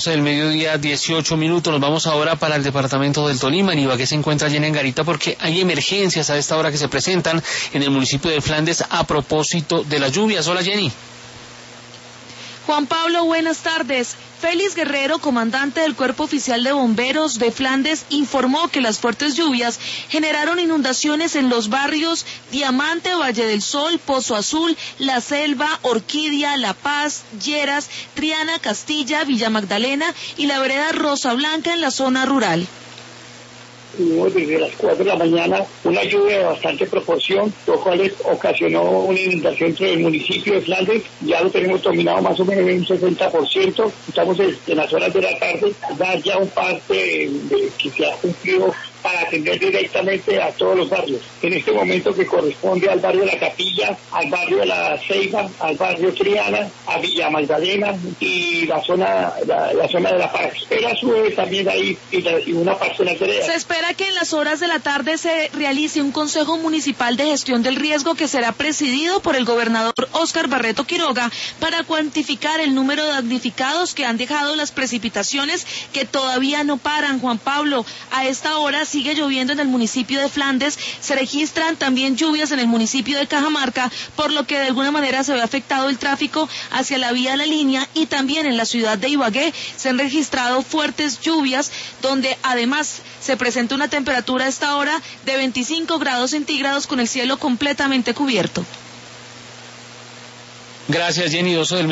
Del mediodía, 18 minutos. Nos vamos ahora para el departamento del Tolima. En Ibagué se encuentra llena en Garita porque hay emergencias a esta hora que se presentan en el municipio de Flandes a propósito de las lluvias. Hola, Jenny. Juan Pablo, buenas tardes. Félix Guerrero, comandante del Cuerpo Oficial de Bomberos de Flandes, informó que las fuertes lluvias generaron inundaciones en los barrios Diamante, Valle del Sol, Pozo Azul, La Selva, Orquídea, La Paz, Lleras, Triana, Castilla, Villa Magdalena y la vereda Rosa Blanca en la zona rural. Tuvimos desde las 4 de la mañana una lluvia de bastante proporción, lo cual ocasionó una inundación entre el municipio de Flandes. Ya lo tenemos dominado más o menos en un 60%. Estamos en las horas de la tarde, dar ya un parte que se ha cumplido para atender directamente a todos los barrios. En este momento que corresponde al barrio de La Capilla, al barrio de La Ceiba, al barrio Triana, a Villa Magdalena y la zona de La Paz. Pero a su vez también hay y una parcela de... Se espera que en las horas de la tarde se realice un Consejo Municipal de Gestión del Riesgo que será presidido por el gobernador Óscar Barreto Quiroga para cuantificar el número de damnificados que han dejado las precipitaciones que todavía no paran. Juan Pablo, a esta hora sigue lloviendo en el municipio de Flandes, se registran también lluvias en el municipio de Cajamarca, por lo que de alguna manera se ve afectado el tráfico hacia la vía La Línea, y también en la ciudad de Ibagué se han registrado fuertes lluvias, donde además se presenta una temperatura a esta hora de 25 grados centígrados con el cielo completamente cubierto. Gracias, Jenny. 12 del